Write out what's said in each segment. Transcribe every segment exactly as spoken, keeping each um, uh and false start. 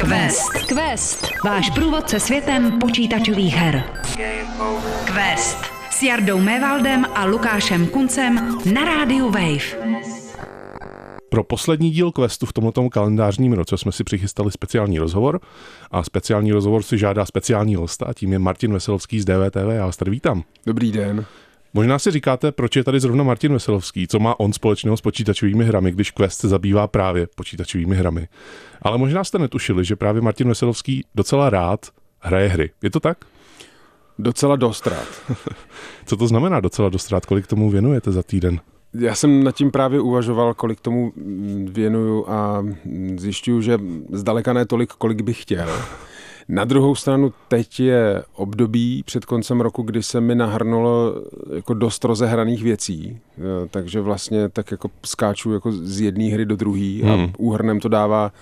Quest. Quest. Váš průvodce světem počítačových her. Quest. S Jardou Mévaldem a Lukášem Kuncem na rádiu Wave. Pro poslední díl Questu v tomto kalendářním roce jsme si přichystali speciální rozhovor a speciální rozhovor si žádá speciální hosta a tím je Martin Veselovský z D V T V. Já vás tady vítám. Dobrý den. Možná si říkáte, proč je tady zrovna Martin Veselovský, co má on společného s počítačovými hrami, když Quest se zabývá právě počítačovými hrami. Ale možná jste netušili, že právě Martin Veselovský docela rád hraje hry. Je to tak? Docela dost rád. Co to znamená docela dost rád? Kolik tomu věnujete za týden? Já jsem nad tím právě uvažoval, kolik tomu věnuju a zjišťuju, že zdaleka ne tolik, kolik bych chtěl. Na druhou stranu teď je období před koncem roku, kdy se mi nahrnulo jako dost rozehraných věcí, takže vlastně tak jako skáču jako z jedné hry do druhé a hmm. úhrnem to dává,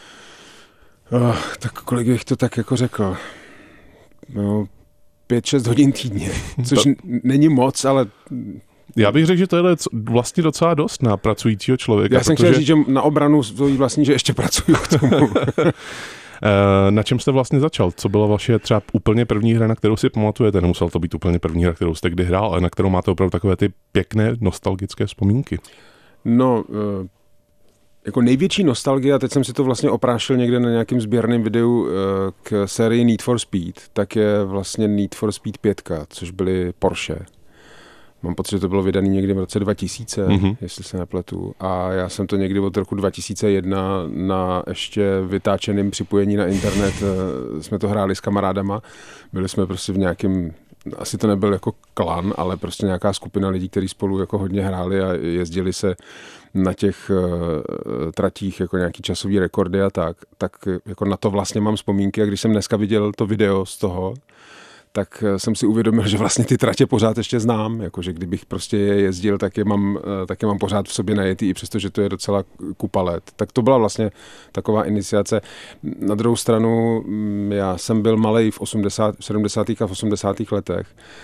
oh, tak kolik bych to tak jako řekl, no, pět šest hodin týdně, což to... není moc, ale... Já bych řekl, že to je vlastně docela dost na pracujícího člověka. Já jsem protože... chtěl říct, že na obranu svojí vlastní, že ještě pracuju k tomu. Na čem jste vlastně začal? Co byla vaše třeba úplně první hra, na kterou si pamatujete? Nemusel to být úplně první hra, kterou jste kdy hrál, ale na kterou máte opravdu takové ty pěkné nostalgické vzpomínky? No, jako největší nostalgie, a teď jsem si to vlastně oprášil někde na nějakém sběrném videu k sérii Need for Speed, tak je vlastně Need for Speed pět, což byly Porsche. Mám pocit, že to bylo vydané někdy v roce dva tisíce, mm-hmm. jestli se nepletu. A já jsem to někdy od roku dva tisíce jedna na ještě vytáčeném připojení na internet, jsme to hráli s kamarádama. Byli jsme prostě v nějakém, asi to nebyl jako klan, ale prostě nějaká skupina lidí, kteří spolu jako hodně hráli a jezdili se na těch uh, tratích jako nějaký časový rekordy a tak. Tak jako na to vlastně mám vzpomínky a když jsem dneska viděl to video z toho, tak jsem si uvědomil, že vlastně ty tratě pořád ještě znám, jakože kdybych prostě je jezdil, tak je mám, tak je mám pořád v sobě najetý, i přesto, že to je docela kupa let. Tak to byla vlastně taková iniciace. Na druhou stranu, já jsem byl malej v osmdesátých, sedmdesátých a v osmdesátých letech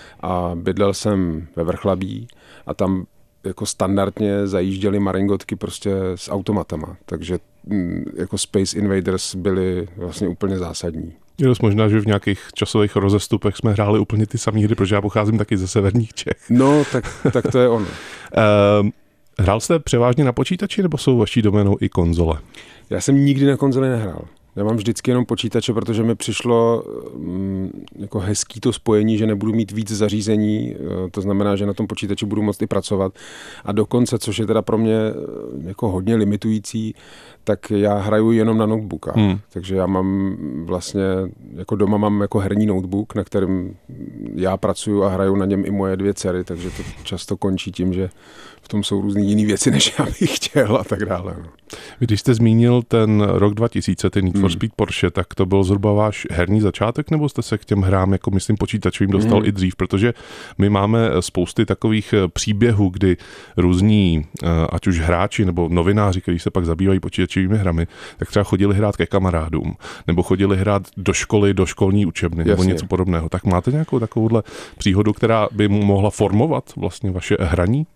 a bydlel jsem ve Vrchlabí a tam jako standardně zajížděly maringotky prostě s automatama, takže jako Space Invaders byly vlastně úplně zásadní. Je dost možná, že v nějakých časových rozestupech jsme hráli úplně ty samé hry, protože já pocházím taky ze severních Čech. No, tak, tak to je ono. uh, hrál jste převážně na počítači, nebo jsou vaší doménou i konzole? Já jsem nikdy na konzoli nehrál. Já mám vždycky jenom počítače, protože mi přišlo um, jako hezký to spojení, že nebudu mít víc zařízení, to znamená, že na tom počítači budu moct i pracovat. A dokonce, což je teda pro mě jako hodně limitující, tak já hraju jenom na notebookách. Hmm. Takže já mám vlastně, jako doma mám jako herní notebook, na kterém já pracuju a hraju na něm i moje dvě dcery, takže to často končí tím, že v tom jsou různý jiný věci, než já bych chtěl a tak dále. No. Když jste zmínil ten rok dva tisíce, ten Need for Speed Porsche, tak to byl zhruba váš herní začátek, nebo jste se k těm hrám, jako myslím počítačovým, dostal mm. i dřív? Protože my máme spousty takových příběhů, kdy různí, ať už hráči nebo novináři, kteří se pak zabývají počítačovými hrami, tak třeba chodili hrát ke kamarádům, nebo chodili hrát do školy, do školní učebny, nebo Jasně. něco podobného. Tak máte nějakou takovouhle příhodu, která by mohla formovat vlastně vaše hraní?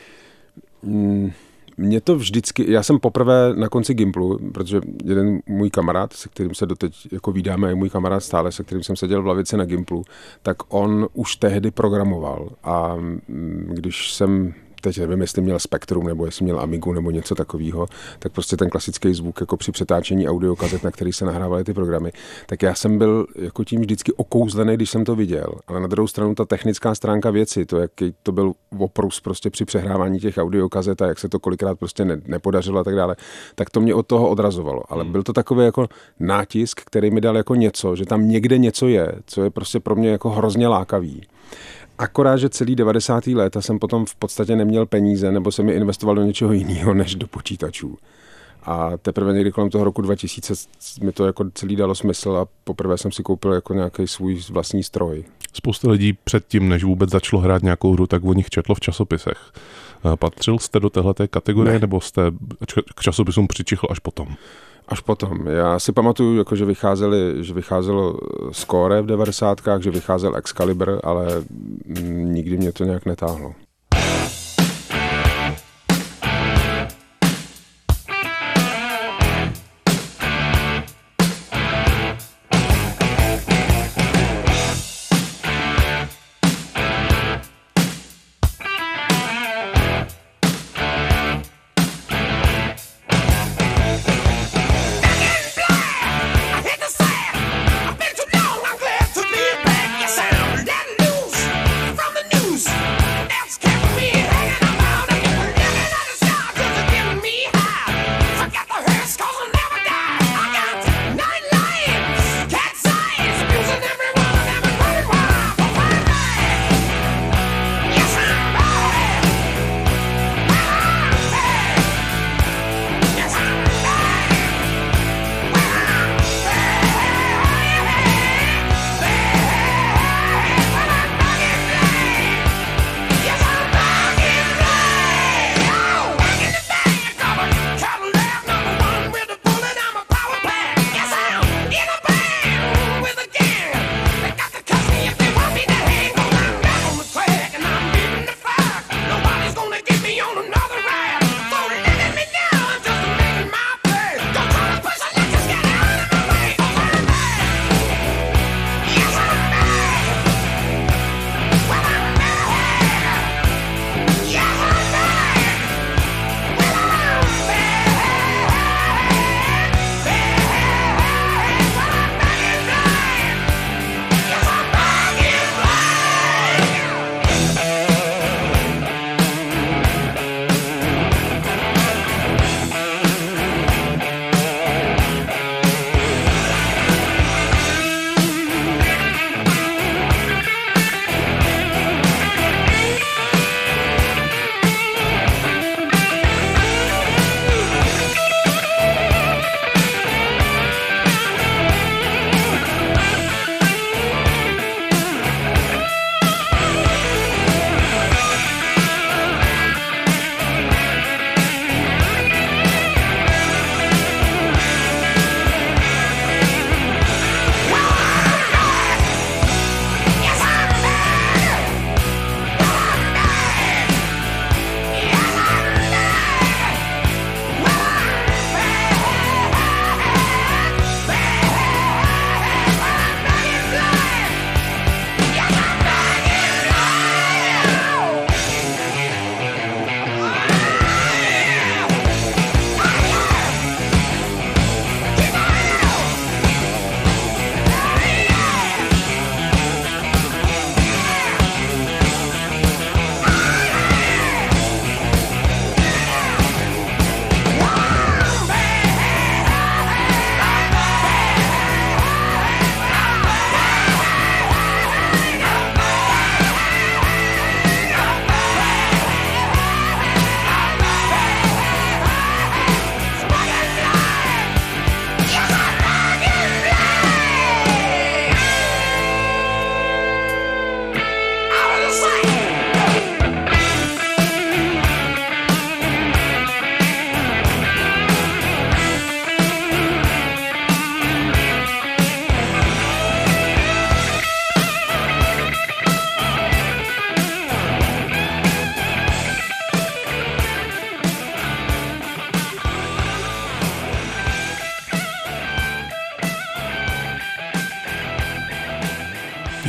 Mm. Mě to vždycky, já jsem poprvé na konci Gimplu, protože jeden můj kamarád, se kterým se doteď jako vídáme, je můj kamarád stále, se kterým jsem seděl v lavici na Gimplu, tak on už tehdy programoval a když jsem, teď nevím, jestli měl Spektrum, nebo jestli měl Amigu, nebo něco takového, tak prostě ten klasický zvuk jako při přetáčení audiokazet, na který se nahrávaly ty programy, tak já jsem byl jako tím vždycky okouzlený, když jsem to viděl. Ale na druhou stranu ta technická stránka věci, to, jaký to byl oprus prostě při přehrávání těch audiokazet a jak se to kolikrát prostě ne, nepodařilo a tak dále, tak to mě od toho odrazovalo. Ale byl to takový jako nátisk, který mi dal jako něco, že tam někde něco je, co je prostě pro mě jako hrozně lákavý. Akorát, že celý devadesátá léta jsem potom v podstatě neměl peníze, nebo jsem je investoval do něčeho jiného než do počítačů. A teprve někdy kolem toho roku dva tisíce mi to jako celý dalo smysl a poprvé jsem si koupil jako nějaký svůj vlastní stroj. Spousta lidí předtím, než vůbec začalo hrát nějakou hru, tak o nich četlo v časopisech. Patřil jste do téhleté kategorie, ne. nebo jste k časopisům přichychl až potom? Až potom. Já si pamatuju, jako, že, vycházeli, že vycházelo Score v devadesátkách, že vycházel Excalibur, ale nikdy mě to nějak netáhlo.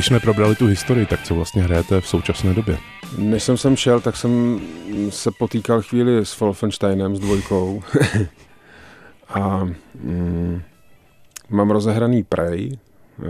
když jsme probrali tu historii, tak co vlastně hrajete v současné době? Než jsem sem šel, tak jsem se potýkal chvíli s Wolfensteinem, s dvojkou. A mm, mám rozehraný Prey. E,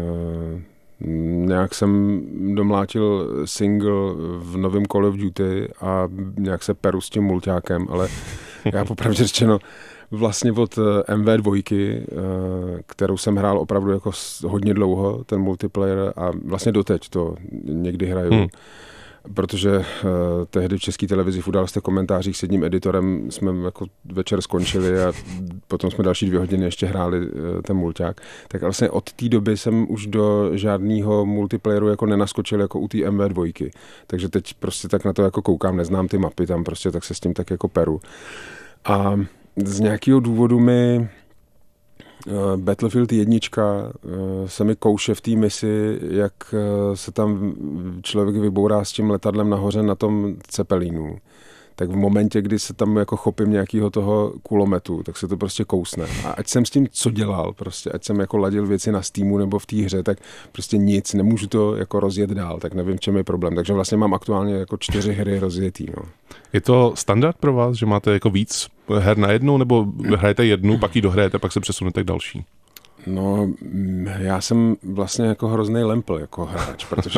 nějak jsem domlátil single v novém Call of Duty a nějak se peru s tím mulťákem, ale já popravdě řečeno vlastně od M V dva, kterou jsem hrál opravdu jako hodně dlouho, ten multiplayer, a vlastně doteď to někdy hraju. Hmm. Protože uh, tehdy v České televizi v Událostech komentářích s jedním editorem jsme jako večer skončili a potom jsme další dvě hodiny ještě hráli uh, ten mulťák. Tak vlastně od té doby jsem už do žádného multiplayeru jako nenaskočil jako u té M V dva. Takže teď prostě tak na to jako koukám, neznám ty mapy tam prostě, tak se s tím tak jako peru. A z nějakého důvodu mi uh, Battlefield jednička uh, se mi kouše v té misi, jak uh, se tam člověk vybourá s tím letadlem nahoře na tom Cepelínu. Tak v momentě, kdy se tam jako chopím nějakého toho kulometu, tak se to prostě kousne. A ať jsem s tím co dělal, prostě, ať jsem jako ladil věci na Steamu nebo v té hře, tak prostě nic, nemůžu to jako rozjet dál, tak nevím, v čem je problém. Takže vlastně mám aktuálně jako čtyři hry rozjetý. No. Je to standard pro vás, že máte jako víc her na jednu, nebo hrajete jednu, pak ji dohrajete, pak se přesunete k další? No, já jsem vlastně jako hrozný lempl jako hráč, protože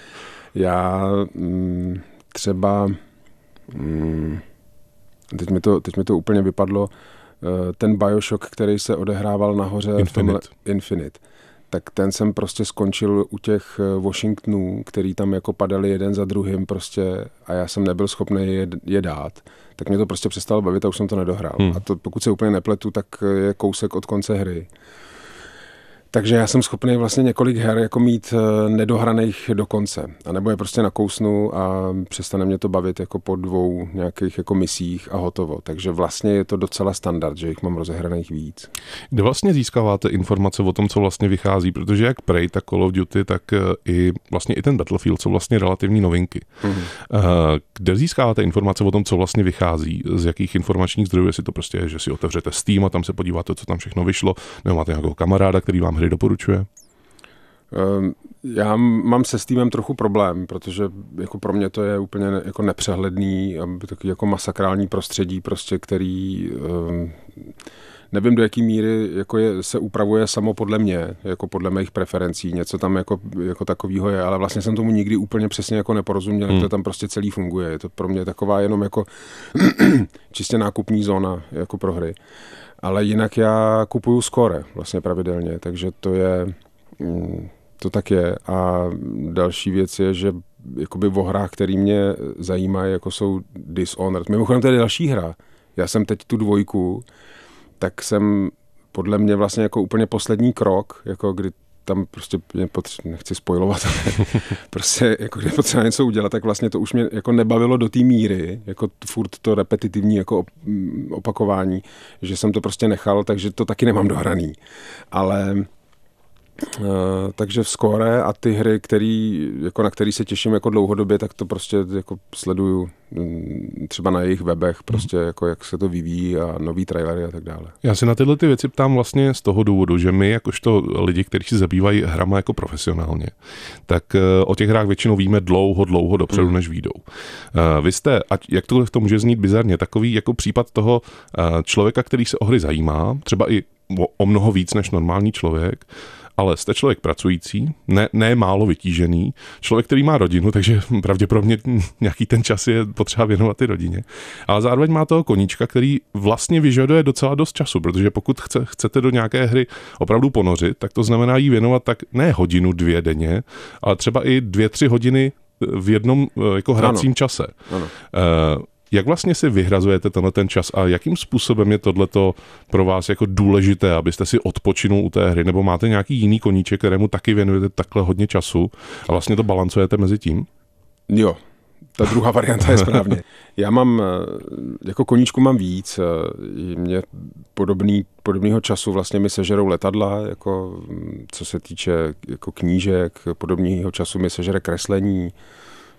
já m, třeba Hmm. Teď, mi to, teď mi to úplně vypadlo. Ten Bioshock, který se odehrával nahoře Infinite. v tomhle Infinite, tak ten jsem prostě skončil u těch Washingtonů, který tam jako padaly jeden za druhým prostě a já jsem nebyl schopný je, je dát. Tak mě to prostě přestalo bavit a už jsem to nedohrál. Hmm. A to, pokud se úplně nepletu, tak je kousek od konce hry. Takže já jsem schopný vlastně několik her jako mít nedohraných do konce. A nebo je prostě nakousnu a přestane mě to bavit jako po dvou nějakých jako misích a hotovo. Takže vlastně je to docela standard, že jich mám rozehraných víc. Kde vlastně získáváte informace o tom, co vlastně vychází? Protože jak Prey, tak Call of Duty, tak i vlastně i ten Battlefield jsou vlastně relativní novinky. Mm-hmm. Kde získáváte informace o tom, co vlastně vychází? Z jakých informačních zdrojů? Jestli to prostě je, že si otevřete Steam a tam se podíváte, co tam všechno vyšlo, nebo máte nějakého kamaráda, který vám hry doporučuje? Já mám se Steamem trochu problém, protože jako pro mě to je úplně jako nepřehledný a takový jako masakrální prostředí, prostě, který nevím, do jaký míry jako je, se upravuje samo podle mě, jako podle mých preferencí, něco tam jako, jako takovýho je, ale vlastně jsem tomu nikdy úplně přesně jako neporozuměl, hmm. jak to tam prostě celý funguje. Je to pro mě taková jenom jako čistě nákupní zóna jako pro hry. Ale jinak já kupuju Score vlastně pravidelně, takže to je, to tak je. A další věc je, že jakoby o hrách, které mě zajímají, jako jsou Dishonored. Mimochodem to je další hra. Já jsem teď tu dvojku, tak jsem podle mě vlastně jako úplně poslední krok, jako kdy tam prostě potře- nechci spoilovat, ale prostě jako kdy potřeba něco udělat, tak vlastně to už mě jako nebavilo do té míry, jako furt to repetitivní jako opakování, že jsem to prostě nechal, takže to taky nemám dohraný. Ale Uh, takže v Score a ty hry, který, jako na který se těším jako dlouhodobě, tak to prostě jako sleduju m, třeba na jejich webech, prostě mm. jako jak se to vyvíjí a nový trailery a tak dále. Já si na tyhle ty věci ptám vlastně z toho důvodu, že my jakožto lidi, kteří si zabývají hrama jako profesionálně, tak uh, o těch hrách většinou víme dlouho, dlouho dopředu, mm. než vyjdou. Uh, vy jste, ať jak tohle to může znít bizarně, takový jako případ toho uh, člověka, který se o hry zajímá, třeba i o, o mnoho víc než normální člověk, ale jste člověk pracující, ne, ne málo vytížený, člověk, který má rodinu, takže pravděpodobně nějaký ten čas je potřeba věnovat i rodině. Ale zároveň má toho koníčka, který vlastně vyžaduje docela dost času, protože pokud chce, chcete do nějaké hry opravdu ponořit, tak to znamená jí věnovat tak ne hodinu, dvě denně, ale třeba i dvě, tři hodiny v jednom jako hracím ano. čase. Ano. Uh, Jak vlastně si vyhrazujete tenhle ten čas a jakým způsobem je tohleto pro vás jako důležité, abyste si odpočinul u té hry, nebo máte nějaký jiný koníček, kterému taky věnujete takhle hodně času a vlastně to balancujete mezi tím? Jo, ta druhá varianta je správně. Já mám, jako koníčku mám víc, mě podobný, podobného času vlastně mi sežerou letadla, jako co se týče jako knížek, podobného času mi sežere kreslení,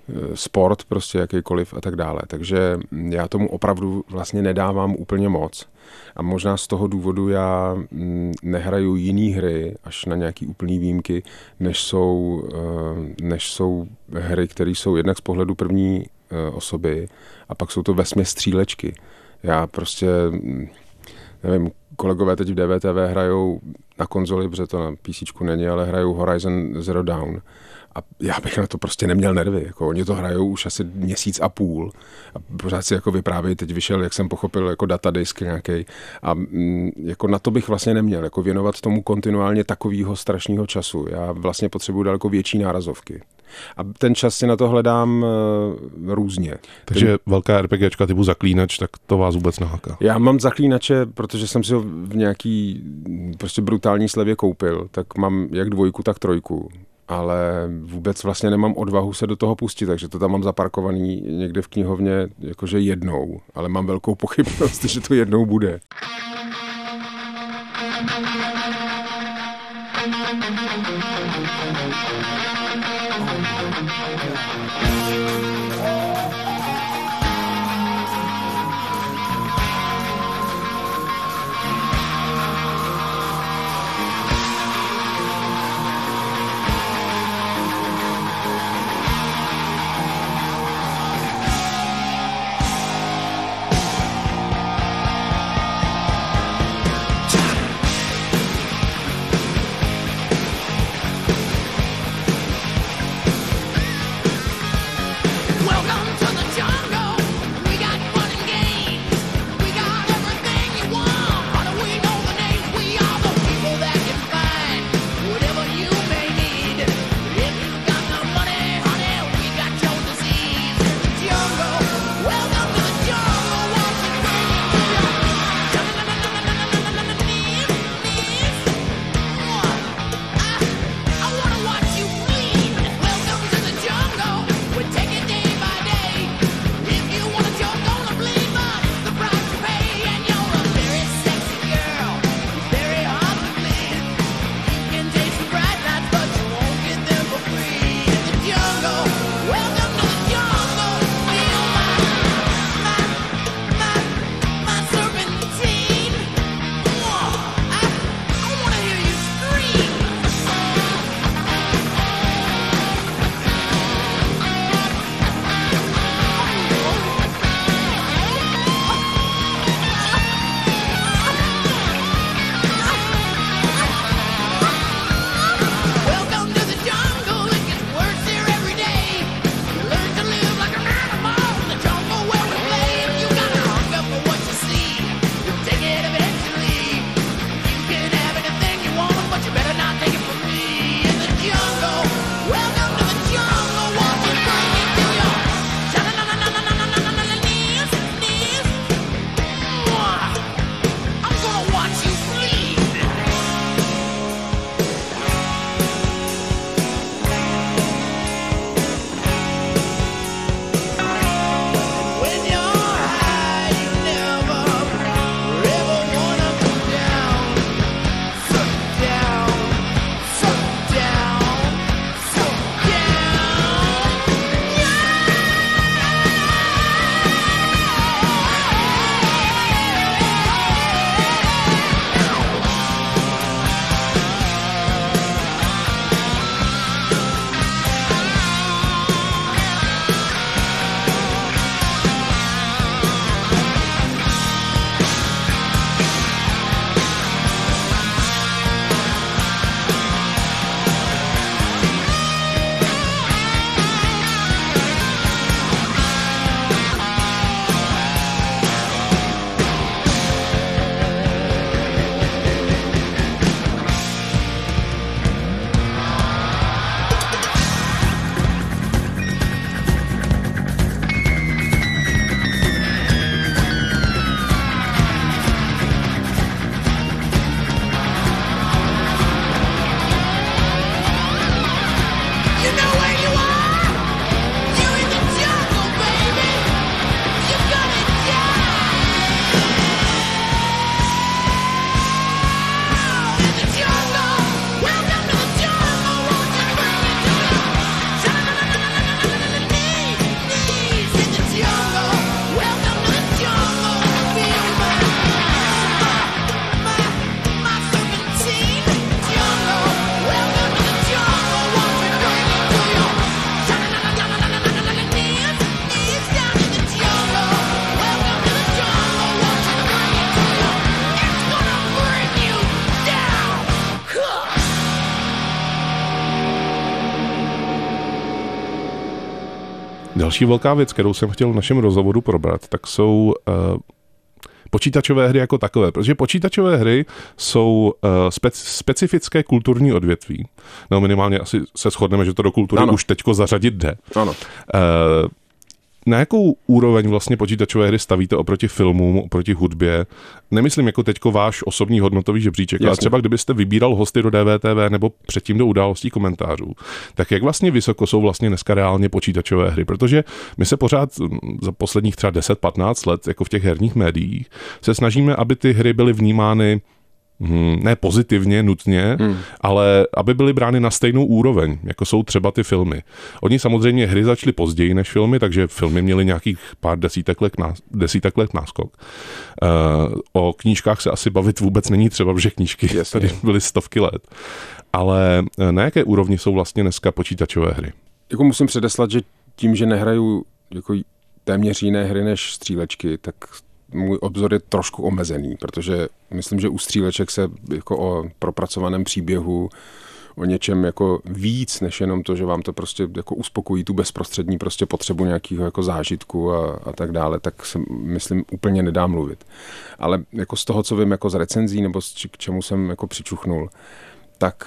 sport prostě jakýkoliv a tak dále. Takže já tomu opravdu vlastně nedávám úplně moc. A možná z toho důvodu já nehraju jiný hry, až na nějaký úplný výjimky, než jsou, než jsou hry, které jsou jednak z pohledu první osoby a pak jsou to vesměs střílečky. Já prostě, nevím, kolegové teď v D V T V hrajou na konzoli, protože to na PCčku není, ale hrajou Horizon Zero Dawn. A já bych na to prostě neměl nervy. Jako, oni to hrajou už asi měsíc a půl. A pořád si jako vyprávějí, teď vyšel, jak jsem pochopil, jako datadisk nějaký. A mm, jako na to bych vlastně neměl. Jako věnovat tomu kontinuálně takového strašného času. Já vlastně potřebuji daleko větší nárazovky. A ten čas si na to hledám uh, různě. Takže ten... velká RPGčka typu Zaklínač, tak to vás vůbec naháká. Já mám Zaklínače, protože jsem si ho v nějaký prostě brutální slevě koupil, tak mám jak dvojku, tak trojku. Ale vůbec vlastně nemám odvahu se do toho pustit, takže to tam mám zaparkovaný někde v knihovně jakože jednou, ale mám velkou pochybnost, že to jednou bude. Welcome to the Další velká věc, kterou jsem chtěl v našem rozhovoru probrat, tak jsou uh, počítačové hry jako takové, protože počítačové hry jsou uh, speci- specifické kulturní odvětví. No minimálně asi se shodneme, že to do kultury ano. už teďko zařadit jde. Ano. Uh, Na jakou úroveň vlastně počítačové hry stavíte oproti filmům, oproti hudbě? Nemyslím jako teďko váš osobní hodnotový žebříček, Jasně. ale třeba kdybyste vybíral hosty do D V T V nebo předtím do událostí komentářů, tak jak vlastně vysoko jsou vlastně dneska reálně počítačové hry? Protože my se pořád za posledních třeba deset patnáct let jako v těch herních médiích se snažíme, aby ty hry byly vnímány Hmm, ne pozitivně, nutně, hmm. ale aby byly brány na stejnou úroveň, jako jsou třeba ty filmy. Oni samozřejmě hry začaly později než filmy, takže filmy měly nějakých pár desítek let, nás, desítek let náskok. Uh, o knížkách se asi bavit vůbec není třeba, protože knížky Jasně. tady byly stovky let. Ale na jaké úrovni jsou vlastně dneska počítačové hry? Jako musím předeslat, že tím, že nehraju jako téměř jiné hry než střílečky, tak můj obzor je trošku omezený, protože myslím, že u stříleček se jako o propracovaném příběhu, o něčem jako víc, než jenom to, že vám to prostě jako uspokojí tu bezprostřední prostě potřebu nějakého jako zážitku a, a tak dále, tak se myslím úplně nedá mluvit. Ale jako z toho, co vím jako z recenzí nebo z k čemu jsem jako přičuchnul, tak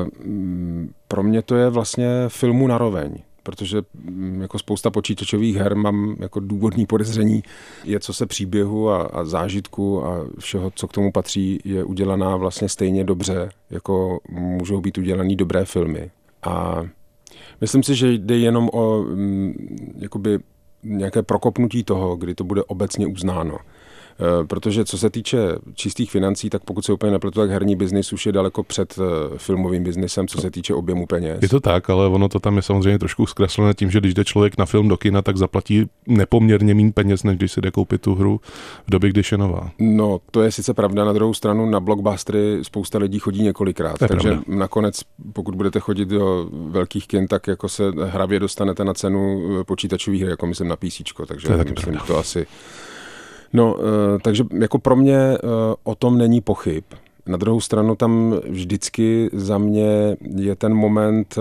pro mě to je vlastně filmu naroveň. Protože jako spousta počítačových her mám jako důvodný podezření, je co se příběhu a, a zážitku a všeho, co k tomu patří, je udělaná vlastně stejně dobře, jako můžou být udělaný dobré filmy. A myslím si, že jde jenom o m, jakoby nějaké prokopnutí toho, kdy to bude obecně uznáno. Protože co se týče čistých financí, tak pokud se úplně nepletu, tak herní biznis už je daleko před filmovým biznisem, co se týče objemu peněz. Je to tak, ale ono to tam je samozřejmě trošku zkreslené tím, že když jde člověk na film do kina, tak zaplatí nepoměrně méně peněz, než když si jde koupit tu hru v době, když je nová. No, to je sice pravda, na druhou stranu na blockbustery spousta lidí chodí několikrát, takže pravda. Nakonec, pokud budete chodit do velkých kin, tak jako se hravě dostanete na cenu počítačových her, jako myslím na PCčko, takže to myslím, pravda. to asi... No, takže jako pro mě o tom není pochyb. Na druhou stranu tam vždycky za mě je ten moment,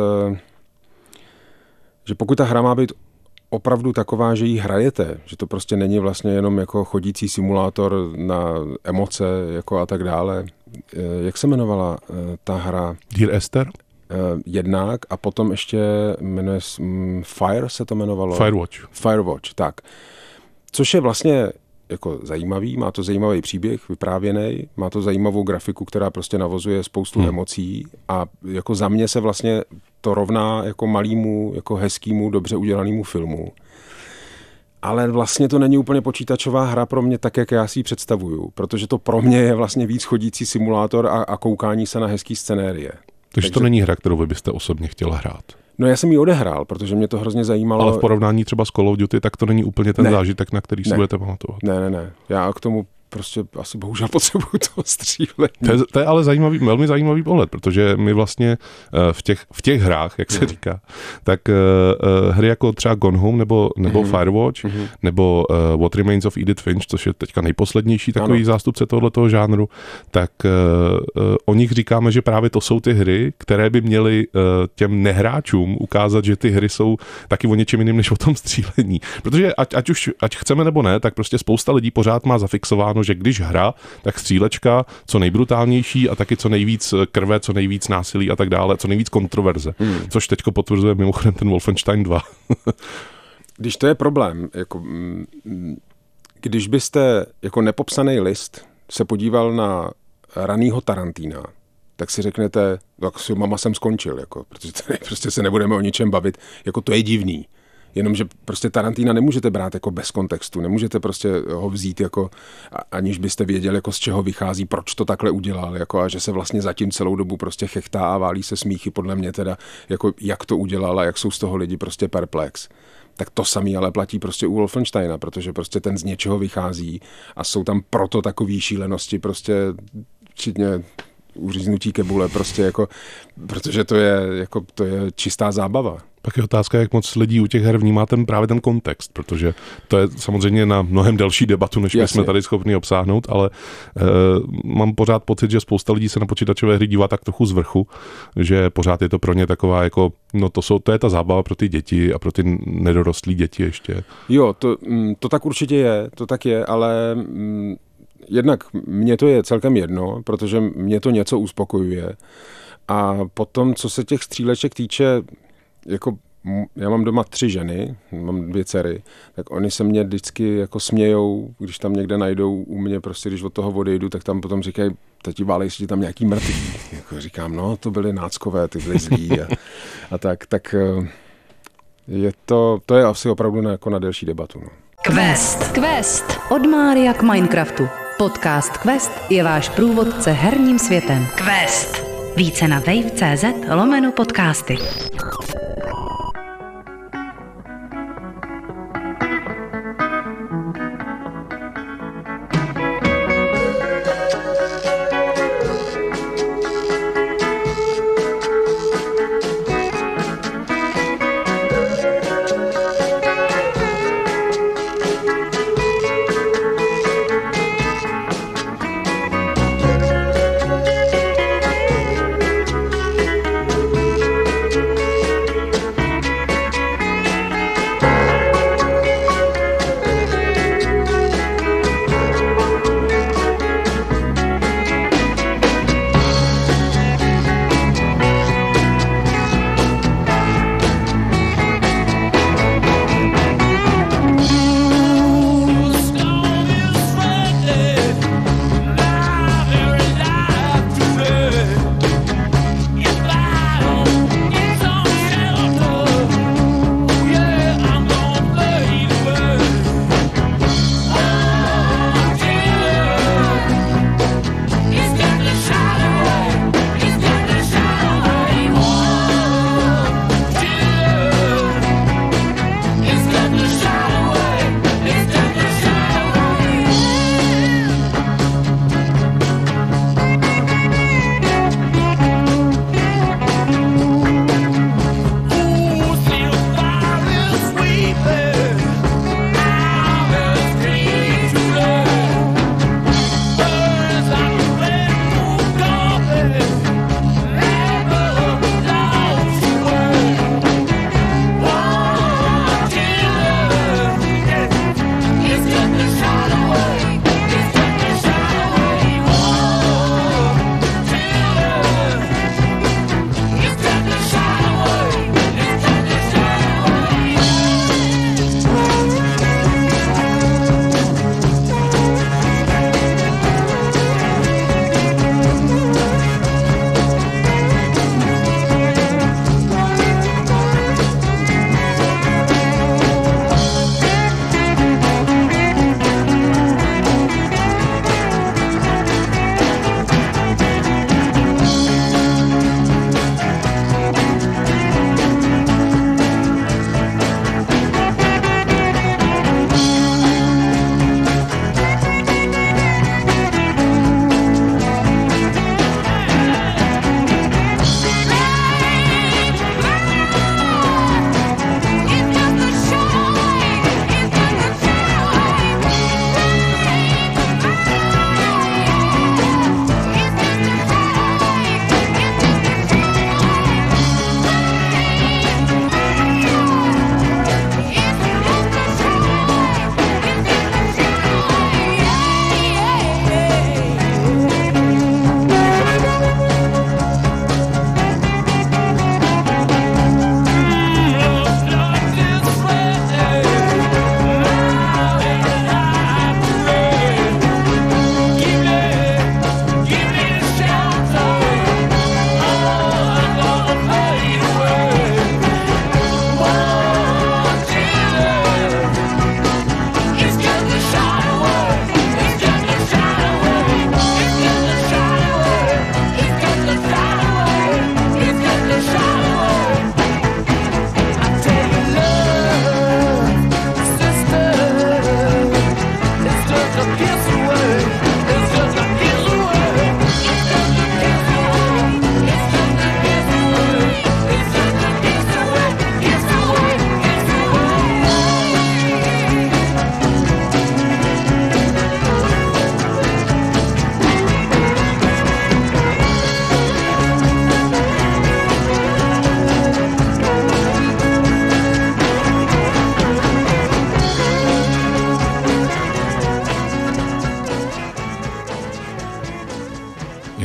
že pokud ta hra má být opravdu taková, že ji hrajete, že to prostě není vlastně jenom jako chodící simulátor na emoce jako a tak dále. Jak se jmenovala ta hra? Dear Esther? Jednak a potom ještě jmenuje Fire se to jmenovalo? Firewatch. Firewatch, tak. Což je vlastně jako zajímavý, má to zajímavý příběh, vyprávěný, má to zajímavou grafiku, která prostě navozuje spoustu hmm. emocí a jako za mě se vlastně to rovná jako malýmu, jako hezkýmu, dobře udělanému filmu. Ale vlastně to není úplně počítačová hra pro mě tak, jak já si ji představuju, protože to pro mě je vlastně víc chodící simulátor a, a koukání se na hezký scenérie. Takže, Takže to není hra, kterou vy byste osobně chtěl hrát. No já jsem ji odehrál, protože mě to hrozně zajímalo. Ale v porovnání třeba s Call of Duty, tak to není úplně ten ne. zážitek, na který si ne. budete pamatovat. Ne, ne, ne. Já k tomu prostě asi bohužel potřebuju toho střílení. To je, to je ale zajímavý, velmi zajímavý pohled, protože my vlastně v těch, v těch hrách, jak se mm. říká, tak uh, hry jako třeba Gone Home nebo, nebo mm. Firewatch, mm. nebo uh, What Remains of Edith Finch, což je teďka nejposlednější takový ano. zástupce tohoto žánru, tak uh, uh, o nich říkáme, že právě to jsou ty hry, které by měly uh, těm nehráčům ukázat, že ty hry jsou taky o něčem jiným než o tom střílení. Protože ať, ať už ať chceme nebo ne, tak prostě spousta lidí pořád má zafixováno, že když hra, tak střílečka, co nejbrutálnější a taky co nejvíc krve, co nejvíc násilí a tak dále, co nejvíc kontroverze. Hmm. Což teďko potvrzuje mimochodem ten Wolfenstein dva. Když to je problém, jako, když byste jako nepopsaný list se podíval na ranýho Tarantina, tak si řeknete, tak si mama jsem skončil, jako, protože tady prostě se nebudeme o ničem bavit, jako to je divný. Jenomže prostě Tarantina nemůžete brát jako bez kontextu, nemůžete prostě ho vzít jako, aniž byste věděli, jako z čeho vychází, proč to takhle udělal, jako a že se vlastně zatím celou dobu prostě chechtá a válí se smíchy, podle mě teda, jako jak to udělal a jak jsou z toho lidi prostě perplex. Tak to samý ale platí prostě u Wolfensteina, protože prostě ten z něčeho vychází a jsou tam proto takový šílenosti, prostě včetně uříznutí kebule, prostě jako, protože to je, jako, to je čistá zábava. Pak je otázka, jak moc lidí u těch her vnímá ten právě ten kontext, protože to je samozřejmě na mnohem delší debatu, než my jsme tady schopni obsáhnout, ale e, mám pořád pocit, že spousta lidí se na počítačové hry dívá tak trochu z vrchu, že pořád je to pro ně taková jako, no to, jsou, to je ta zábava pro ty děti a pro ty nedorostlí děti ještě. Jo, to, to tak určitě je, to tak je, ale jednak mně to je celkem jedno, protože mě to něco uspokojuje. A potom, co se těch stříleček týče, jako já mám doma tři ženy, mám dvě dcery, tak oni se mě vždycky jako smějou, když tam někde najdou u mě, prostě když od toho odejdu, tak tam potom říkají, tati válej, jestli tam nějaký mrtvý. Jako říkám, no to byly náckové, ty byly zlí a, a tak, tak je to, to je asi opravdu na, jako na delší debatu. No. Quest. Quest. Od Mária k Minecraftu. Podcast Quest je váš průvodce herním světem. Quest. Více na wave tečka cé zet lomeno podcasty.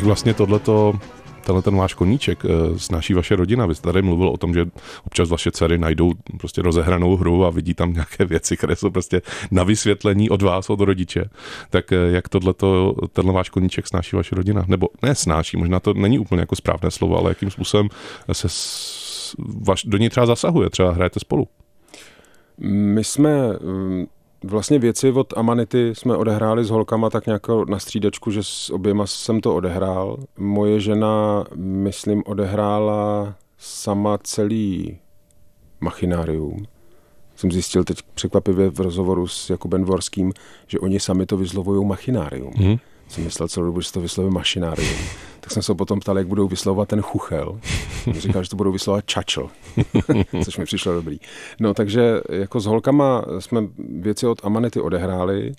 vlastně tohleto, tenhle ten váš koníček snáší vaše rodina? Vy jste tady mluvil o tom, že občas vaše dcery najdou prostě rozehranou hru a vidí tam nějaké věci, které jsou prostě na vysvětlení od vás, od rodiče. Tak jak tohleto, tenhle váš koníček snáší vaše rodina? Nebo ne snáší, možná to není úplně jako správné slovo, ale jakým způsobem se vaš, do něj třeba zasahuje, třeba hrajete spolu? My jsme vlastně věci od Amanity jsme odehráli s holkama tak nějak na střídačku, že s oběma jsem to odehrál. Moje žena, myslím, odehrála sama celý machinárium. Jsem zjistil teď překvapivě v rozhovoru s Jakubem Dvorským, že oni sami to vyslovují machinárium. Hmm. Jsem myslel celou dobu, že to vyslovuje mašinárium. Tak jsem se potom ptal, jak budou vyslovovat ten chuchel. Jsem říkal, že to budou vyslovovat čačl, což mi přišlo dobrý. No takže jako s holkama jsme věci od Amanity odehráli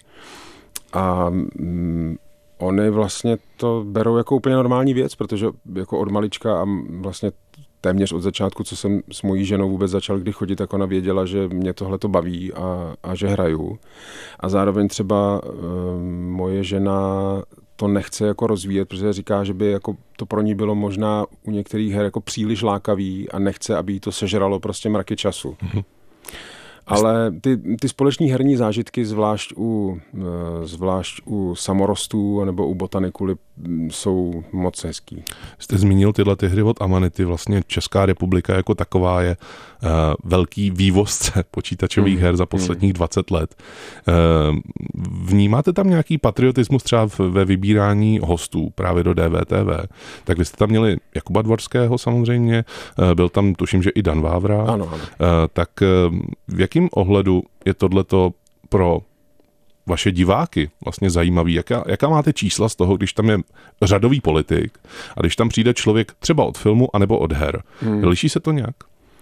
a mm, oni vlastně to berou jako úplně normální věc, protože jako od malička a vlastně téměř od začátku, co jsem s mojí ženou vůbec začal kdy chodit, tak ona věděla, že mě tohle to baví a, a že hraju. A zároveň třeba e, moje žena to nechce jako rozvíjet, protože říká, že by jako to pro ní bylo možná u některých her jako příliš lákavý a nechce, aby jí to sežralo prostě mraky času. Mm-hmm. Ale ty, ty společní herní zážitky, zvlášť u, zvlášť u samorostů nebo u botanikuly, jsou moc hezký. Jste zmínil tyhle ty hry od Amanity, vlastně Česká republika jako taková je uh, velký vývozce počítačových hmm. her za posledních hmm. dvacet let. Uh, vnímáte tam nějaký patriotismus třeba v, ve vybírání hostů právě do D V T V? Tak vy jste tam měli Jakuba Dvorského samozřejmě, uh, byl tam tuším, že i Dan Vávra. Ano, ano. Uh, tak uh, v jakém ohledu je tohleto pro vaše diváky vlastně zajímavý? Jaká, jaká máte čísla z toho, když tam je řadový politik a když tam přijde člověk třeba od filmu anebo od her? Hmm. Liší se to nějak?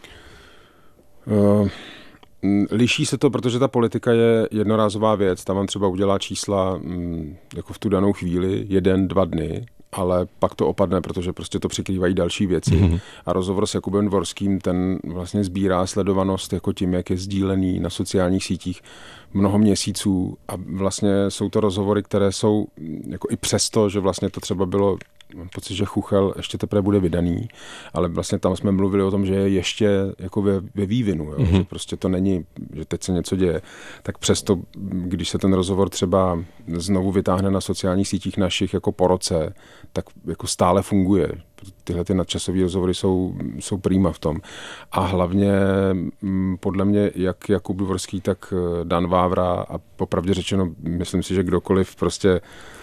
Uh, liší se to, protože ta politika je jednorázová věc. Tam vám třeba udělá čísla um, jako v tu danou chvíli, jeden, dva dny, ale pak to opadne, protože prostě to přikrývají další věci. Mm-hmm. A rozhovor s Jakubem Dvorským, ten vlastně sbírá sledovanost jako tím, jak je sdílený na sociálních sítích mnoho měsíců a vlastně jsou to rozhovory, které jsou jako i přesto, že vlastně to třeba bylo, mám pocit, že Chuchel ještě teprve bude vydaný, ale vlastně tam jsme mluvili o tom, že je ještě jako ve, ve vývinu, jo? Mm-hmm. Že prostě to není, že teď se něco děje, tak přesto, když se ten rozhovor třeba znovu vytáhne na sociálních sítích našich jako po roce, tak jako stále funguje. Tyhle ty nadčasové rozhovory jsou, jsou prýma v tom. A hlavně podle mě jak Jakub Dvorský, tak Dan Vávra a popravdě řečeno, myslím si, že kdokoliv prostě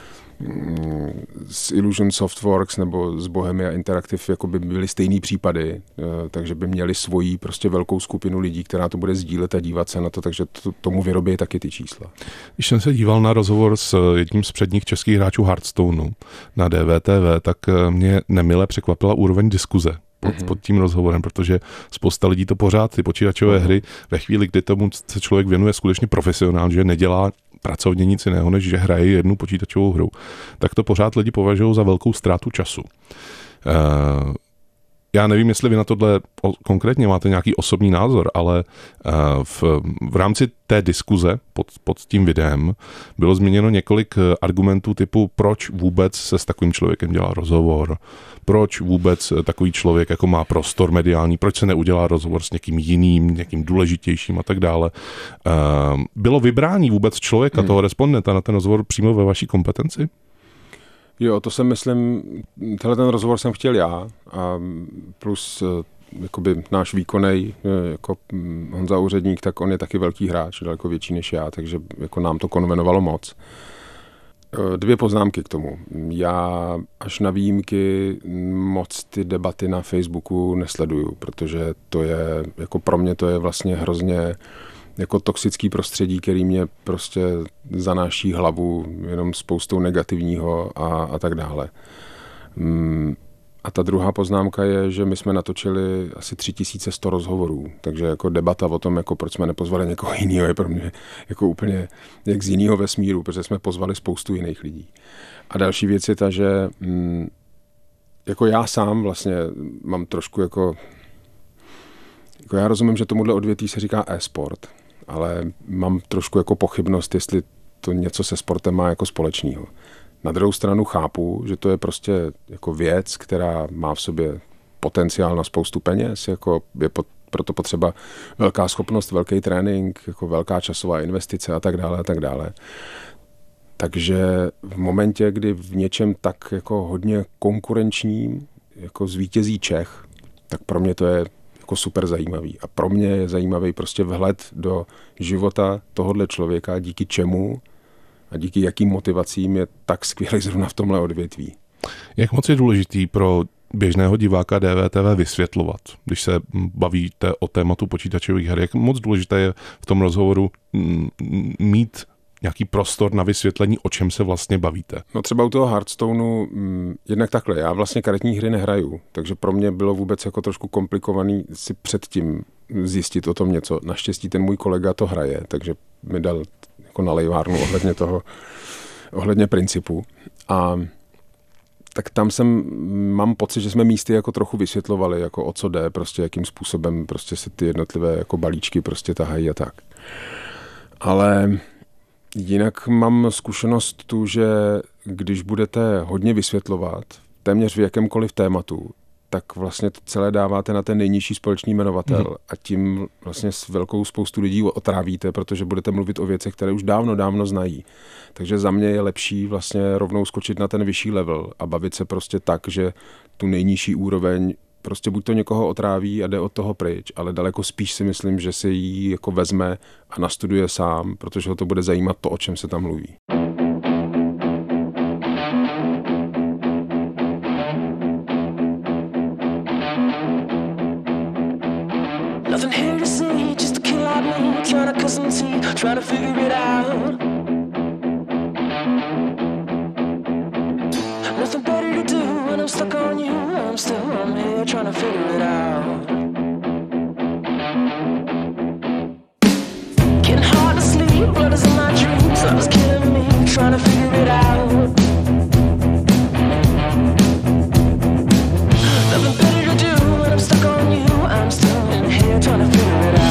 z Illusion Softworks nebo z Bohemia Interactive jako by byly stejný případy, takže by měli svoji prostě velkou skupinu lidí, která to bude sdílet a dívat se na to, takže to, tomu vyrobí taky ty čísla. Když jsem se díval na rozhovor s jedním z předních českých hráčů Hearthstoneu na D V T V, tak mě nemile překvapila úroveň diskuze pod, mm-hmm. pod tím rozhovorem, protože spousta lidí to pořád, ty počítačové mm-hmm. hry, ve chvíli, kdy tomu se člověk věnuje skutečně profesionálně, že nedělá pracovně nic jiného, než že hraje jednu počítačovou hru, tak to pořád lidi považují za velkou ztrátu času. Uh, já nevím, jestli vy na tohle konkrétně máte nějaký osobní názor, ale uh, v, v rámci té diskuze pod, pod tím videem bylo zmíněno několik argumentů typu, proč vůbec se s takovým člověkem dělá rozhovor, proč vůbec takový člověk jako má prostor mediální, proč se neudělá rozhovor s někým jiným, někým důležitějším a tak dále. Uh, bylo vybrání vůbec člověka, hmm. toho respondenta na ten rozhovor přímo ve vaší kompetenci? Jo, to jsem myslím, tenhle ten rozhovor jsem chtěl já a plus jakoby náš výkonej, jako Honza Úředník, tak on je taky velký hráč, daleko větší než já, takže jako nám to konvenovalo moc. Dvě poznámky k tomu. Já až na výjimky moc ty debaty na Facebooku nesleduju, protože to je, jako pro mě to je vlastně hrozně jako toxický prostředí, který mě prostě zanáší hlavu jenom spoustou negativního a, a tak dále. A ta druhá poznámka je, že my jsme natočili asi tři tisíce sto rozhovorů, takže jako debata o tom, jako proč jsme nepozvali někoho jiného, je pro mě jako úplně jak z jiného vesmíru, protože jsme pozvali spoustu jiných lidí. A další věc je ta, že jako já sám vlastně mám trošku jako, jako já rozumím, že tomuhle odvětví se říká e-sport, ale mám trošku jako pochybnost, jestli to něco se sportem má jako společného. Na druhou stranu chápu, že to je prostě jako věc, která má v sobě potenciál na spoustu peněz, jako je pot, proto potřeba velká schopnost, velký trénink, jako velká časová investice a tak dále a tak dále. Takže v momentě, kdy v něčem tak jako hodně konkurenčním jako zvítězí Čech, tak pro mě to je jako super zajímavý. A pro mě je zajímavý prostě vhled do života tohohle člověka, díky čemu a díky jakým motivacím je tak skvělý zrovna v tomhle odvětví. Jak moc je důležitý pro běžného diváka D V T V vysvětlovat, když se bavíte o tématu počítačových her? Jak moc důležité je v tom rozhovoru mít nějaký prostor na vysvětlení, o čem se vlastně bavíte? No třeba u toho Hearthstoneu m, jednak takhle, já vlastně karetní hry nehraju, takže pro mě bylo vůbec jako trošku komplikovaný si předtím zjistit o tom něco. Naštěstí ten můj kolega to hraje, takže mi dal jako nalejvárnu ohledně toho, ohledně principu. A tak tam jsem, mám pocit, že jsme místy jako trochu vysvětlovali, jako o co jde, prostě jakým způsobem prostě se ty jednotlivé jako balíčky prostě tahají a tak. Ale jinak mám zkušenost tu, že když budete hodně vysvětlovat, téměř v jakémkoliv tématu, tak vlastně to celé dáváte na ten nejnižší společný jmenovatel mm. a tím vlastně s velkou spoustu lidí otrávíte, protože budete mluvit o věcech, které už dávno, dávno znají. Takže za mě je lepší vlastně rovnou skočit na ten vyšší level a bavit se prostě tak, že tu nejnižší úroveň prostě buď to někoho otráví a jde od toho pryč, ale daleko spíš si myslím, že si ji jako vezme a nastuduje sám, protože ho to bude zajímat to, o čem se tam mluví. Nothing here to see, just a kid like me, trying to cut some teeth, trying to figure it out. Nothing better to do when I'm stuck on you, I'm still I'm here trying to figure it out. Getting hard to sleep, blood is in my dreams, I was killing me, trying to figure it out. Nothing better to do when I'm stuck on you, I'm still in here trying to figure it out.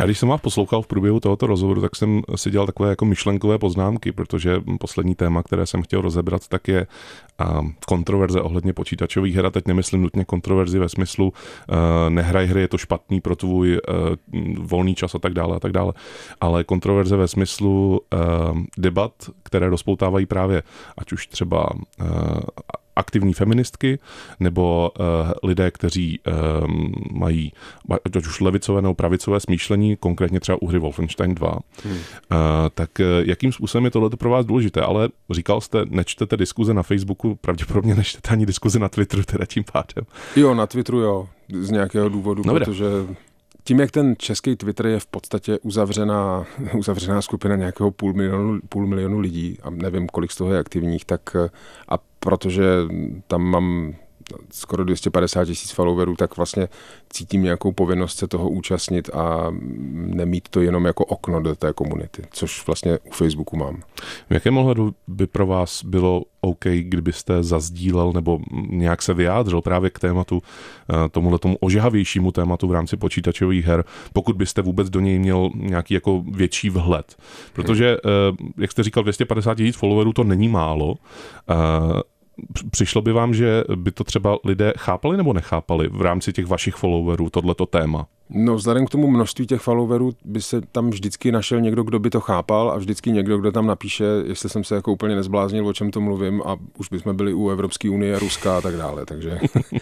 Já když jsem vás poslouchal v průběhu tohoto rozhovoru, tak jsem si dělal takové jako myšlenkové poznámky, protože poslední téma, které jsem chtěl rozebrat, tak je kontroverze ohledně počítačových her. A teď nemyslím nutně kontroverzi ve smyslu uh, nehraj hry, je to špatný pro tvůj uh, volný čas a tak dále a tak dále, ale kontroverze ve smyslu uh, debat, které rozpoutávají právě ať už třeba uh, aktivní feministky, nebo uh, lidé, kteří um, mají ať už levicové nebo pravicové smýšlení, konkrétně třeba u hry Wolfenstein dva. Hmm. Uh, tak uh, jakým způsobem je tohle pro vás důležité? Ale říkal jste, nečtete diskuze na Facebooku, pravděpodobně nečtete ani diskuze na Twitteru, teda tím pádem. Jo, na Twitteru jo, z nějakého důvodu, no, protože tím, jak ten český Twitter je v podstatě uzavřená, uzavřená skupina nějakého půl milionu, půl milionu lidí a nevím, kolik z toho je aktivních, tak a protože tam mám skoro dvě stě padesát tisíc followerů, tak vlastně cítím nějakou povinnost se toho účastnit a nemít to jenom jako okno do té komunity, což vlastně u Facebooku mám. V jakém ohledu by pro vás bylo OK, kdybyste zazdílel nebo nějak se vyjádřil právě k tématu, tomuhle tomu ožehavějšímu tématu v rámci počítačových her, pokud byste vůbec do něj měl nějaký jako větší vhled? Protože, jak jste říkal, dvě stě padesát tisíc followerů to není málo. Přišlo by vám, že by to třeba lidé chápali nebo nechápali v rámci těch vašich followerů, tohleto téma? No, vzhledem k tomu množství těch followerů by se tam vždycky našel někdo, kdo by to chápal a vždycky někdo, kdo tam napíše, jestli jsem se jako úplně nezbláznil, o čem to mluvím a už bychom byli u Evropské unie, Ruska a tak dále, takže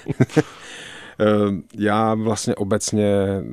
já vlastně obecně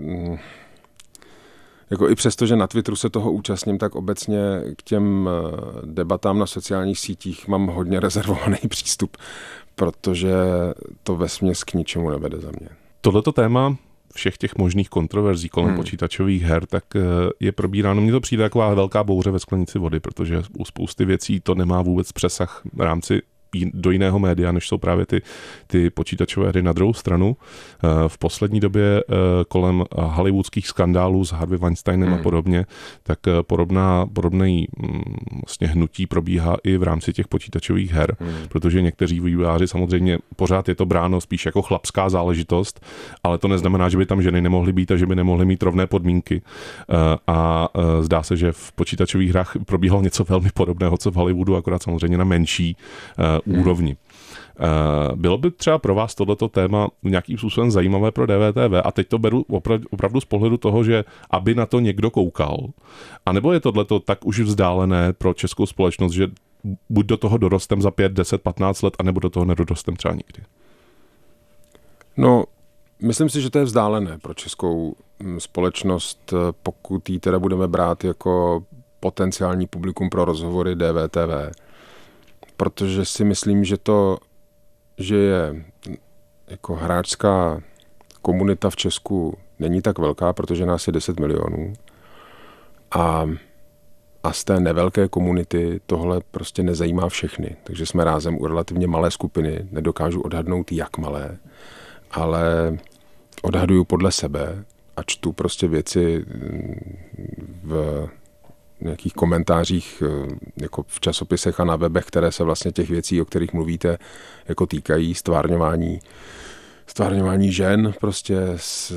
jako i přesto, že na Twitteru se toho účastním, tak obecně k těm debatám na sociálních sítích mám hodně rezervovaný přístup, protože to vesměs k ničemu nevede za mě. Tohleto téma všech těch možných kontroverzí kolem hmm. počítačových her, tak je probíráno. Mně to přijde taková velká bouře ve sklenici vody, protože u spousty věcí to nemá vůbec přesah v rámci do jiného média, než jsou právě ty, ty počítačové hry. Na druhou stranu v poslední době kolem hollywoodských skandálů s Harvey Weinsteinem hmm. a podobně, tak podobná, podobný vlastně hnutí probíhá i v rámci těch počítačových her, hmm. protože někteří vývojáři samozřejmě pořád je to bráno spíš jako chlapská záležitost, ale to neznamená, že by tam ženy nemohly být a že by nemohly mít rovné podmínky. A zdá se, že v počítačových hrách probíhalo něco velmi podobného, co v Hollywoodu, akorát samozřejmě na menší Hmm. úrovni. Bylo by třeba pro vás tohleto téma nějakým způsobem zajímavé pro D V T V a teď to beru opravdu z pohledu toho, že aby na to někdo koukal, anebo je tohleto tak už vzdálené pro českou společnost, že buď do toho dorostem za pět, deset, patnáct let, anebo do toho nedorostem třeba nikdy? No, myslím si, že to je vzdálené pro českou společnost, pokud ji teda budeme brát jako potenciální publikum pro rozhovory D V T V. Protože si myslím, že to, že je jako hráčská komunita v Česku není tak velká, protože nás je deset milionů. A, a z té nevelké komunity tohle prostě nezajímá všechny. Takže jsme rázem u relativně malé skupiny. Nedokážu odhadnout, jak malé, ale odhaduju podle sebe a čtu prostě věci v nějakých komentářích jako v časopisech a na webech, které se vlastně těch věcí, o kterých mluvíte, jako týkají, stvárňování, stvárňování žen, prostě s,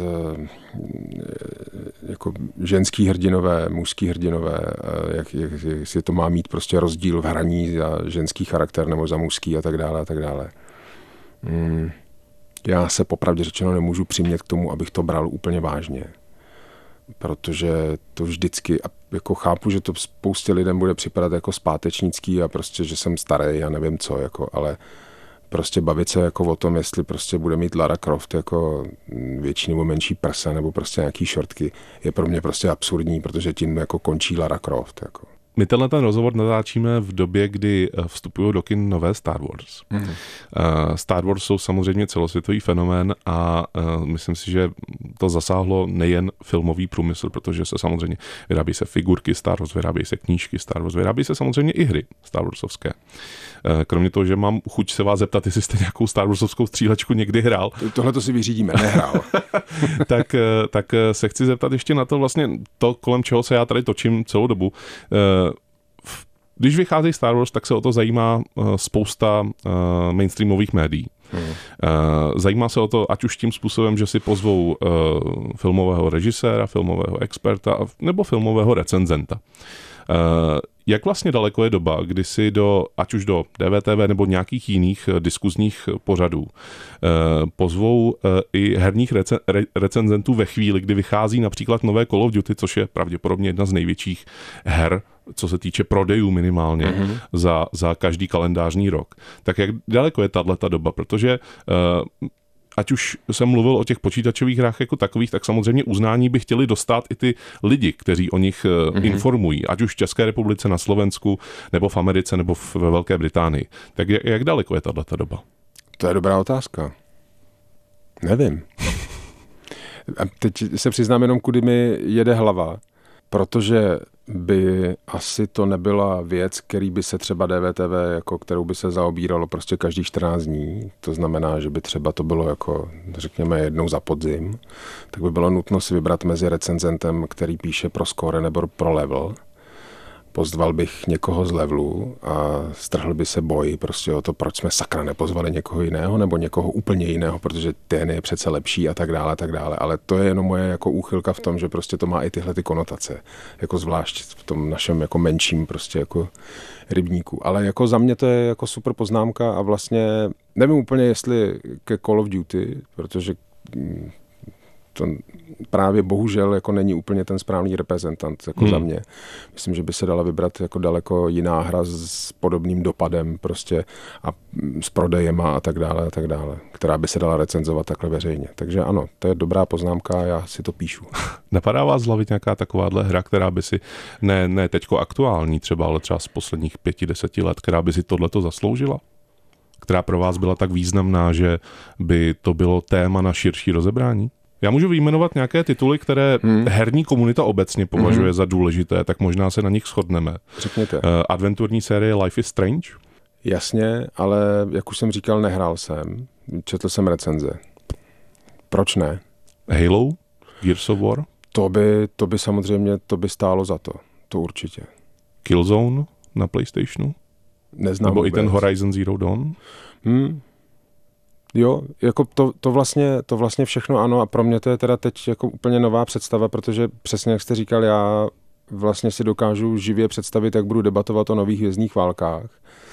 jako ženský hrdinové, mužský hrdinové, jak, jak, jestli to má mít prostě rozdíl v hraní za ženský charakter nebo za mužský a tak dále a tak dále. Hmm. Já se popravdě řečeno nemůžu přimět k tomu, abych to bral úplně vážně. Protože to vždycky, a jako chápu, že to spoustě lidem bude připadat jako zpátečnický a prostě, že jsem starý, já nevím co, jako, ale prostě bavit se jako o tom, jestli prostě bude mít Lara Croft jako větší nebo menší prsa nebo prostě nějaký šortky, je pro mě prostě absurdní, protože tím jako končí Lara Croft, jako. My tenhle ten rozhovor natáčíme v době, kdy vstupují do kin nové Star Wars. Mm. Star Wars jsou samozřejmě celosvětový fenomén a myslím si, že to zasáhlo nejen filmový průmysl, protože se samozřejmě vyrábí se figurky Star Wars, vyrábí se knížky Star Wars, vyrábí se samozřejmě i hry Star Warsovské. Kromě toho, že mám chuť se vás zeptat, jestli jste nějakou Star Warsovskou střílečku někdy hrál. Tohle to si vyřídíme, nehrál. tak, tak se chci zeptat ještě na to vlastně to, kolem čeho se já tady točím celou dobu. Když vychází Star Wars, tak se o to zajímá spousta mainstreamových médií. Hmm. Zajímá se o to, ať už tím způsobem, že si pozvou filmového režiséra, filmového experta nebo filmového recenzenta. Jak vlastně daleko je doba, kdy si do, ať už do D V T V nebo nějakých jiných diskuzních pořadů pozvou i herních rece, re, recenzentů ve chvíli, kdy vychází například nové Call of Duty, což je pravděpodobně jedna z největších her, co se týče prodejů minimálně mm-hmm. za, za každý kalendářní rok. Tak jak daleko je tato doba? Protože uh, ať už jsem mluvil o těch počítačových hrách jako takových, tak samozřejmě uznání by chtěli dostat i ty lidi, kteří o nich mm-hmm. informují, ať už v České republice, na Slovensku, nebo v Americe, nebo v, ve Velké Británii. Tak jak, jak daleko je tato doba? To je dobrá otázka. Nevím. A teď se přiznám jenom, kudy mi jede hlava, protože by asi to nebyla věc, který by se třeba D V T V, jako kterou by se zaobíralo prostě každý čtrnáct dní. To znamená, že by třeba to bylo jako, řekněme, jednou za podzim. Tak by bylo nutno si vybrat mezi recenzentem, který píše pro Score nebo pro Level. Pozval bych někoho z Levelu a strhl by se boj prostě o to, proč jsme sakra nepozvali někoho jiného nebo někoho úplně jiného, protože ten je přece lepší a tak dále, a tak dále. Ale to je jenom moje jako úchylka v tom, že prostě to má i tyhle ty konotace, jako zvlášť v tom našem jako menším prostě jako rybníku. Ale jako za mě to je jako super poznámka a vlastně nevím úplně, jestli ke Call of Duty, protože to právě bohužel jako není úplně ten správný reprezentant jako hmm. za mě. Myslím, že by se dala vybrat jako daleko jiná hra s podobným dopadem prostě a s prodejema a tak dále a tak dále, která by se dala recenzovat takhle veřejně. Takže ano, to je dobrá poznámka a já si to píšu. Napadá vás z hlavy nějaká takováhle hra, která by si, ne, ne teďko aktuální třeba, ale třeba z posledních pěti, deseti let, která by si tohleto zasloužila? Která pro vás byla tak významná, že by to bylo téma na širší rozebrání? Já můžu vyjmenovat nějaké tituly, které hmm. herní komunita obecně považuje hmm. za důležité, tak možná se na nich shodneme. Řekněte. Uh, adventurní série Life is Strange? Jasně, ale jak už jsem říkal, nehrál jsem. Četl jsem recenze. Proč ne? Halo? Gears of War? To by, to by samozřejmě, to by stálo za to. To určitě. Killzone na PlayStationu? Neznám Nebo vůbec. i ten Horizon Zero Dawn? Hmm. Jo, jako to, to, vlastně, to vlastně všechno ano a pro mě to je teda teď jako úplně nová představa, protože přesně jak jste říkal, já vlastně si dokážu živě představit, jak budu debatovat o nových hvězdných válkách,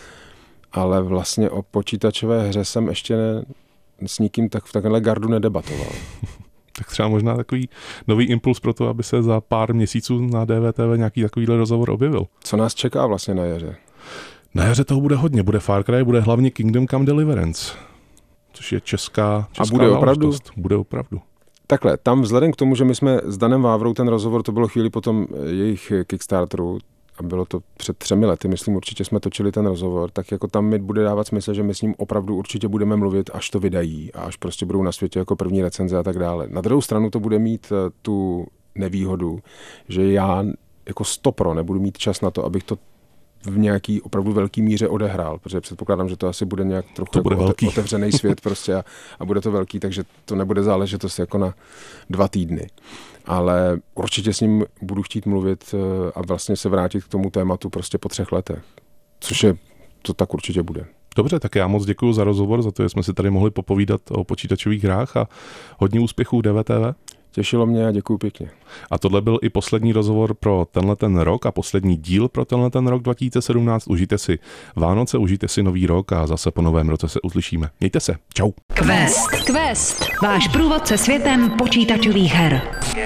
ale vlastně o počítačové hře jsem ještě ne, s nikým tak v takovéhle gardu nedebatoval. Tak třeba možná takový nový impuls pro to, aby se za pár měsíců na D V T V nějaký takovýhle rozhovor objevil. Co nás čeká vlastně na jaře? Na jaře toho bude hodně, bude Far Cry, bude hlavně Kingdom Come Deliverance. Což je česká, česká a bude opravdu? Bude opravdu. Takhle, tam vzhledem k tomu, že my jsme s Danem Vávrou ten rozhovor, to bylo chvíli potom jejich Kickstarteru a bylo to před třemi lety, myslím, určitě jsme točili ten rozhovor, tak jako tam mi bude dávat smysl, že my s ním opravdu určitě budeme mluvit, až to vydají a až prostě budou na světě jako první recenze a tak dále. Na druhou stranu to bude mít tu nevýhodu, že já jako stopro nebudu mít čas na to, abych to v nějaký opravdu velký míře odehrál, protože předpokládám, že to asi bude nějak trochu to bude jako velký. otevřený svět prostě a, a bude to velký, takže to nebude záležitost jako na dva týdny. Ale určitě s ním budu chtít mluvit a vlastně se vrátit k tomu tématu prostě po třech letech, což je, to tak určitě bude. Dobře, tak já moc děkuji za rozhovor, za to, že jsme si tady mohli popovídat o počítačových hrách a hodně úspěchů D V T V. Těšilo mě a děkuju pěkně. A tohle byl i poslední rozhovor pro tenhle ten rok a poslední díl pro tenhle ten rok dva tisíce sedmnáct. Užijte si Vánoce, užijte si nový rok a zase po novém roce se uslyšíme. Mějte se. Čau. Quest. Quest. Váš průvodce světem počítačových her.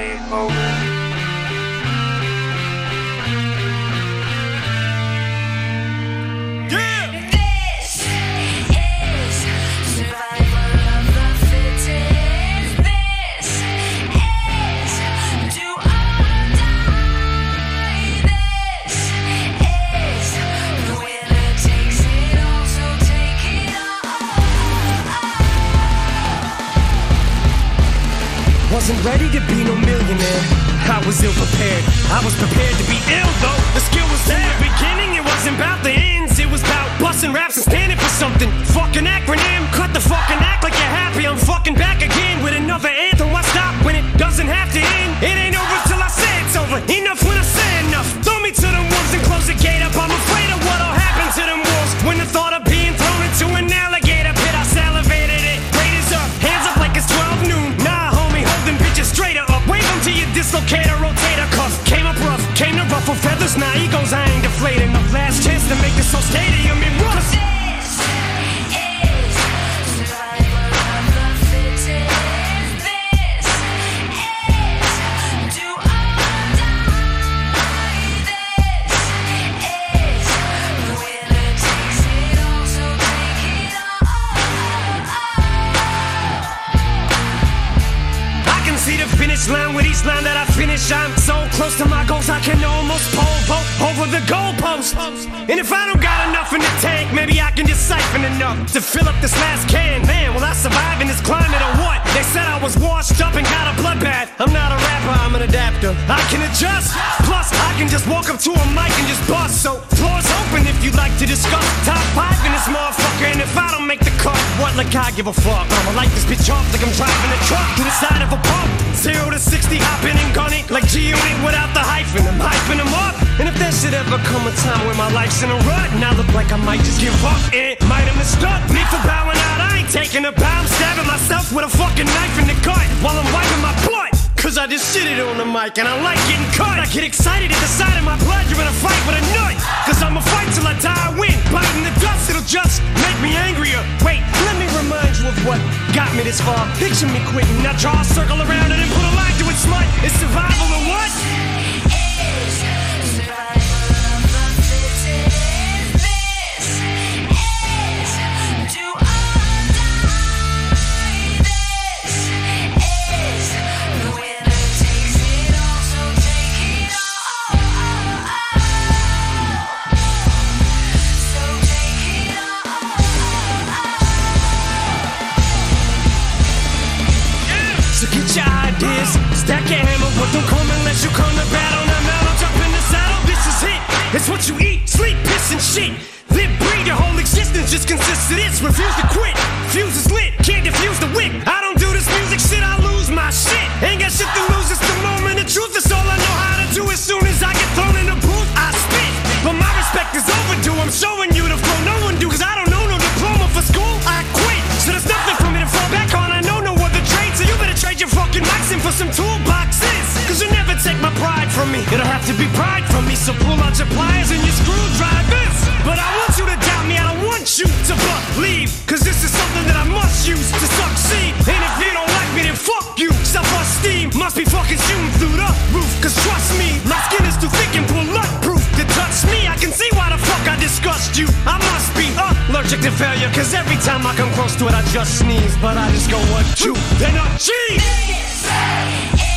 Wasn't ready to be no millionaire. I was ill prepared. I was prepared to be ill though. The skill was there. The beginning, it wasn't about the ends. It was about busting raps and standing for something. Fucking acronym. Cut the fucking act like you're happy. I'm fucking back again with another anthem. Why stop when it doesn't have to end? It ain't over till I say it's over. Enough when I say enough. Throw me to the wolves and close the gate up. I'm afraid of what'll happen to them wolves when the thought of being thrown into an alligator pit. I salivated. shoulders, now egos, I ain't deflated. No last chance to make this whole stadium in rust. Line with each line that I finish, I'm so close to my goals I can almost pole vault over the goalpost. And if I don't got enough in the tank, maybe I can just siphon enough to fill up this last can. Man, will I survive in this climate or what? They said I was washed up and got a bloodbath. I'm not a rapper, I'm an adapter. I can adjust, plus I can just walk up to a mic and just bust. So floor's open if you'd like to discuss top five in this motherfucker. And if I don't make the cut, what, like I give a fuck? I'ma light this bitch off like I'm driving a truck to the side of a pump. Zero to sixty, hopping and gunning like G-Unit without the hyphen. I'm hyping them up. And if there should ever come a time where my life's in a rut, and I look like I might just give up, and might have mistook me for bowing out. I ain't taking a bow. I'm stabbing myself with a fucking knife in the gut while I'm wiping my butt. Cause I just shit it on the mic and I like getting cut. I get excited at the sight of my blood. You're in a fight with a nut. Cause I'ma fight till I die, I win. Biting the dust, it'll just make me angrier. Wait, let me remind you of what got me this far. Picture me quitting, now draw a circle around it and put a line to it, smut. It's survival or what? Stack your hammer, but don't come unless you come to battle. Now, now, don't jump in the saddle, this is it. It's what you eat, sleep, piss, and shit. Live, breathe, your whole existence just consists of this. Refuse to quit, fuse is lit, can't defuse the wick. I don't do this music shit, I lose my shit. Ain't got shit to lose, it's the moment of truth. It's all I know how to do. As soon as I get thrown in the booth, I spit. But my respect is overdue, I'm showing you the flow no one do. Cause I don't know no diploma for school, I quit. So there's nothing for me to fall back on, I know no other trade. So you better trade your fucking mics in for some toolboxes. Cause you'll never take my pride from me. It'll have to be pride from me. So pull out your pliers and your screwdrivers. But I want you to doubt me, I don't want you to believe. Cause this is something that I must use to succeed. And if you don't like me, then fuck you. Self-esteem must be fucking shooting through the roof. Cause trust me, my skin is too thick and bulletproof to touch me. I can see why the fuck I disgust you. I must be allergic to failure. Cause every time I come close to it, I just sneeze. But I just go, what, you, then a cheese.